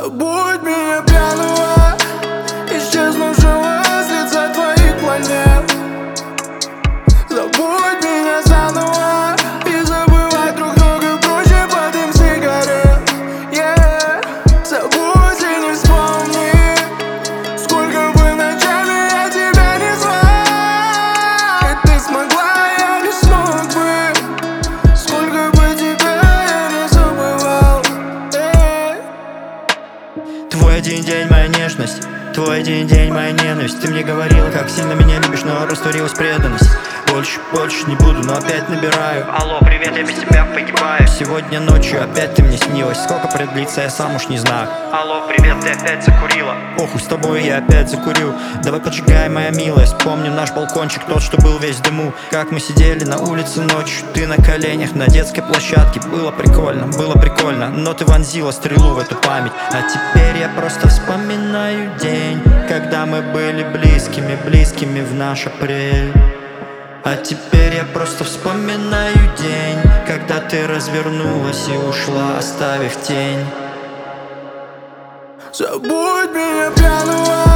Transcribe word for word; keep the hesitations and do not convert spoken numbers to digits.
Забудь меня пьяного, исчезнувшего с лица твоих планет. Забудь меня заново и забывай друг друга проще под дым сигарет. Yeah. Забудь и не вспомни, сколько бы ночами я тебя не звал, и ты смогла, я не смог бы, сколько бы тебя я не забывал. Yeah. Твой один день моя нежность, твой один день моя ненависть. Ты мне говорила, как сильно меня любишь, но растворилась преданность. Больше, больше не буду, но опять набираю. Алло, привет, я без тебя погибаю. Сегодня ночью опять ты мне снилась. Сколько продлится, я сам уж не знаю. Алло, привет, ты опять закурила. Охуй, с тобой я опять закурю. Давай поджигай, моя милая. Вспомним наш балкончик, тот, что был весь в дыму. Как мы сидели на улице ночью, ты на коленях на детской площадке. Было прикольно, было прикольно, но ты вонзила стрелу в эту память. А теперь я просто вспоминаю день, когда мы были близкими, близкими в наш апрель. А теперь я просто вспоминаю день, когда ты развернулась и ушла, оставив тень. Забудь меня пьяного,